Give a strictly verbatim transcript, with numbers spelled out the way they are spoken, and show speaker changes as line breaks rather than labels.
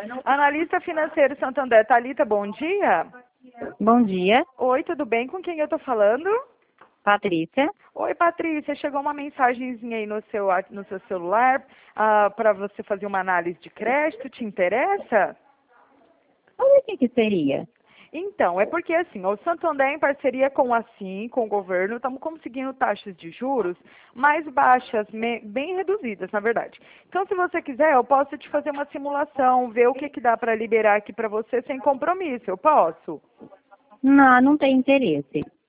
Analista financeiro Santander, Thalita, bom dia.
Bom dia,
Oi, tudo bem? Com quem eu tô falando?
Patrícia.
Oi, Patrícia, chegou uma mensagenzinha aí no seu, no seu celular ah, para você fazer uma análise de crédito, te interessa?
O que que seria?
Então, é porque assim, o Santander em parceria com a Sim, com o governo, estamos conseguindo taxas de juros mais baixas, me- bem reduzidas, na verdade. Então, se você quiser, eu posso te fazer uma simulação, ver o que, que dá para liberar aqui para você sem compromisso, eu posso?
Não, não tem interesse.